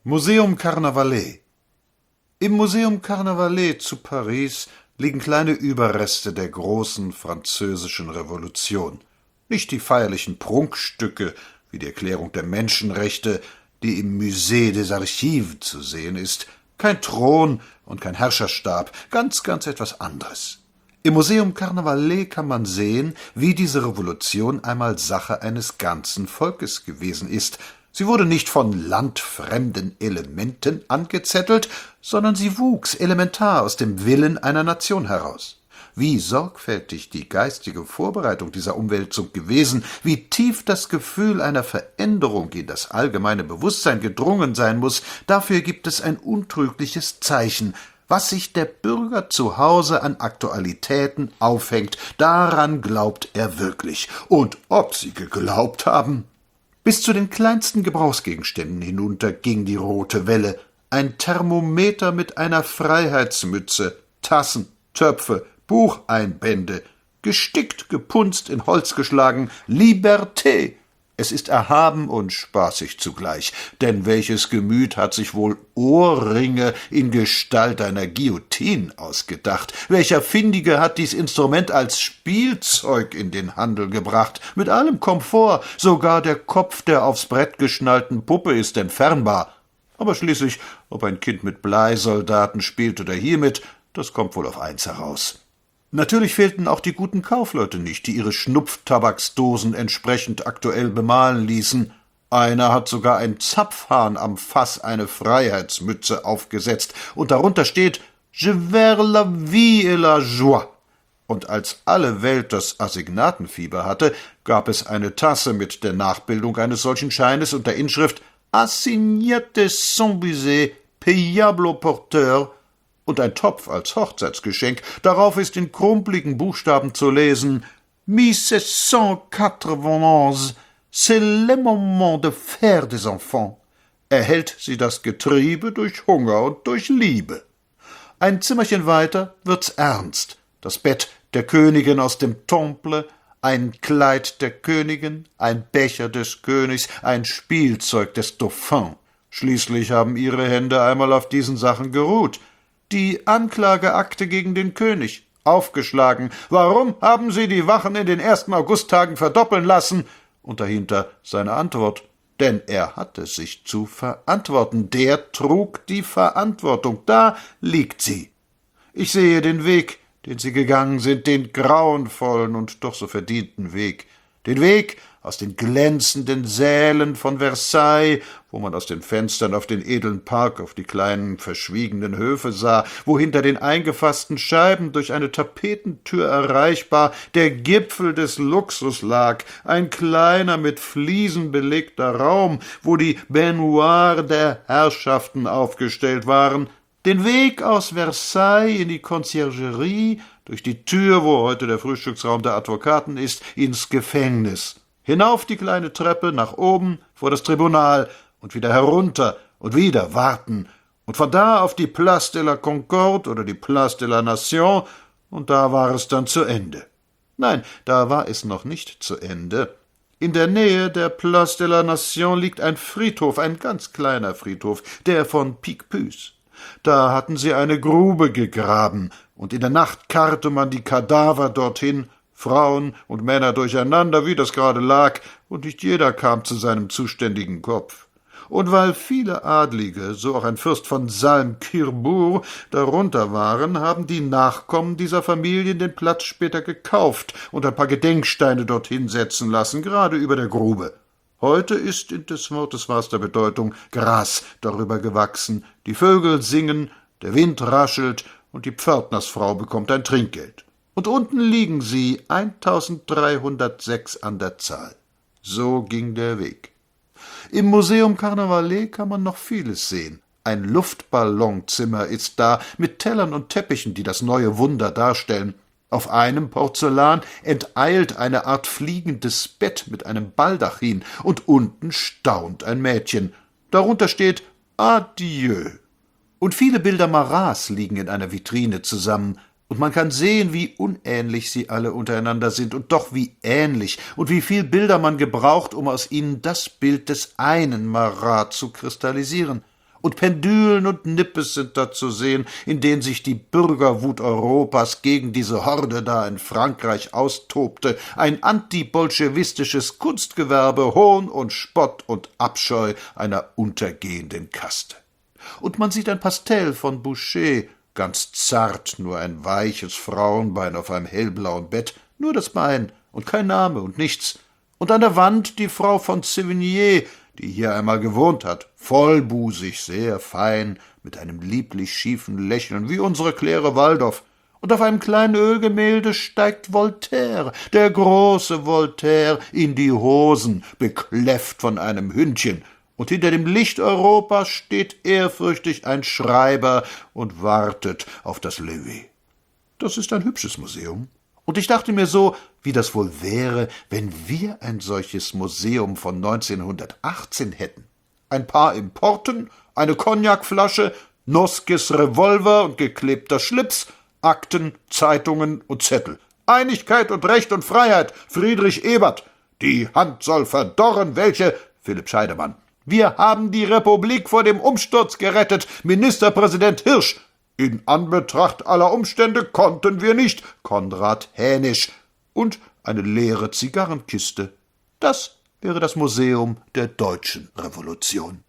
Museum Carnavalet. Im Museum Carnavalet zu Paris liegen kleine Überreste der großen französischen Revolution. Nicht die feierlichen Prunkstücke wie die Erklärung der Menschenrechte, die im Musée des Archives zu sehen ist, kein Thron und kein Herrscherstab, ganz etwas anderes. Im Museum Carnavalet kann man sehen, wie diese Revolution einmal Sache eines ganzen Volkes gewesen ist. Sie wurde nicht von landfremden Elementen angezettelt, sondern sie wuchs elementar aus dem Willen einer Nation heraus. Wie sorgfältig die geistige Vorbereitung dieser Umwälzung gewesen, wie tief das Gefühl einer Veränderung in das allgemeine Bewusstsein gedrungen sein muss, dafür gibt es ein untrügliches Zeichen. Was sich der Bürger zu Hause an Aktualitäten aufhängt, daran glaubt er wirklich. Und ob sie geglaubt haben? Bis zu den kleinsten Gebrauchsgegenständen hinunter ging die rote Welle. Ein Thermometer mit einer Freiheitsmütze, Tassen, Töpfe, Bucheinbände, gestickt, gepunzt, in Holz geschlagen, Liberté! Es ist erhaben und spaßig zugleich, denn welches Gemüt hat sich wohl Ohrringe in Gestalt einer Guillotine ausgedacht? Welcher Findige hat dies Instrument als Spielzeug in den Handel gebracht, mit allem Komfort, sogar der Kopf der aufs Brett geschnallten Puppe ist entfernbar. Aber schließlich, ob ein Kind mit Bleisoldaten spielt oder hiermit, das kommt wohl auf eins heraus. Natürlich fehlten auch die guten Kaufleute nicht, die ihre Schnupftabaksdosen entsprechend aktuell bemalen ließen. Einer hat sogar ein Zapfhahn am Fass eine Freiheitsmütze aufgesetzt, und darunter steht »Je vers la vie et la joie«. Und als alle Welt das Assignatenfieber hatte, gab es eine Tasse mit der Nachbildung eines solchen Scheines und der Inschrift »Assignate sans baiser, payable au porteur«, und ein Topf als Hochzeitsgeschenk. Darauf ist in krumpeligen Buchstaben zu lesen »1791, c'est le moment de faire des enfants«. Erhält sie das Getriebe durch Hunger und durch Liebe. Ein Zimmerchen weiter wird's ernst. Das Bett der Königin aus dem Temple, ein Kleid der Königin, ein Becher des Königs, ein Spielzeug des Dauphins. Schließlich haben ihre Hände einmal auf diesen Sachen geruht. Die Anklageakte gegen den König, aufgeschlagen. Warum haben Sie die Wachen in den 1. Augusttagen verdoppeln lassen? Und dahinter seine Antwort. Denn er hatte sich zu verantworten. Der trug die Verantwortung. Da liegt sie. Ich sehe den Weg, den Sie gegangen sind, den grauenvollen und doch so verdienten Weg. Den Weg aus den glänzenden Sälen von Versailles, wo man aus den Fenstern auf den edlen Park, auf die kleinen verschwiegenen Höfe sah, wo hinter den eingefassten Scheiben durch eine Tapetentür erreichbar der Gipfel des Luxus lag, ein kleiner mit Fliesen belegter Raum, wo die Baignoire der Herrschaften aufgestellt waren, den Weg aus Versailles in die Conciergerie, durch die Tür, wo heute der Frühstücksraum der Advokaten ist, ins Gefängnis. Hinauf die kleine Treppe, nach oben, vor das Tribunal und wieder herunter und wieder warten und von da auf die Place de la Concorde oder die Place de la Nation, und da war es dann zu Ende. Nein, da war es noch nicht zu Ende. In der Nähe der Place de la Nation liegt ein Friedhof, ein ganz kleiner Friedhof, der von Picpus. Da hatten sie eine Grube gegraben, und in der Nacht karrte man die Kadaver dorthin, Frauen und Männer durcheinander, wie das gerade lag, und nicht jeder kam zu seinem zuständigen Kopf. Und weil viele Adlige, so auch ein Fürst von Salm-Kirbourg, darunter waren, haben die Nachkommen dieser Familien den Platz später gekauft und ein paar Gedenksteine dorthin setzen lassen, gerade über der Grube. Heute ist in des Wortes wahrster Bedeutung Gras darüber gewachsen, die Vögel singen, der Wind raschelt und die Pförtnersfrau bekommt ein Trinkgeld. Und unten liegen sie, 1306 an der Zahl. So ging der Weg. Im Museum Carnavalet kann man noch vieles sehen. Ein Luftballonzimmer ist da, mit Tellern und Teppichen, die das neue Wunder darstellen. Auf einem Porzellan enteilt eine Art fliegendes Bett mit einem Baldachin, und unten staunt ein Mädchen. Darunter steht »Adieu«. Und viele Bilder Marats liegen in einer Vitrine zusammen, und man kann sehen, wie unähnlich sie alle untereinander sind, und doch wie ähnlich, und wie viel Bilder man gebraucht, um aus ihnen das Bild des einen Marat zu kristallisieren. Und Pendülen und Nippes sind da zu sehen, in denen sich die Bürgerwut Europas gegen diese Horde da in Frankreich austobte, ein antibolschewistisches Kunstgewerbe, Hohn und Spott und Abscheu einer untergehenden Kaste. Und man sieht ein Pastell von Boucher, ganz zart, nur ein weiches Frauenbein auf einem hellblauen Bett, nur das Bein und kein Name und nichts. Und an der Wand die Frau von Sévigné, die hier einmal gewohnt hat, vollbusig, sehr fein, mit einem lieblich schiefen Lächeln, wie unsere Claire Waldoff. Und auf einem kleinen Ölgemälde steigt Voltaire, der große Voltaire, in die Hosen, bekläfft von einem Hündchen. Und hinter dem Licht Europas steht ehrfürchtig ein Schreiber und wartet auf das Lever. Das ist ein hübsches Museum. Und ich dachte mir so, wie das wohl wäre, wenn wir ein solches Museum von 1918 hätten. Ein paar Importen, eine Cognacflasche, Noskes Revolver und geklebter Schlips, Akten, Zeitungen und Zettel. Einigkeit und Recht und Freiheit, Friedrich Ebert. Die Hand soll verdorren, welche, Philipp Scheidemann. Wir haben die Republik vor dem Umsturz gerettet, Ministerpräsident Hirsch. In Anbetracht aller Umstände konnten wir nicht, Konrad Hänisch. Und eine leere Zigarrenkiste. Das wäre das Museum der deutschen Revolution.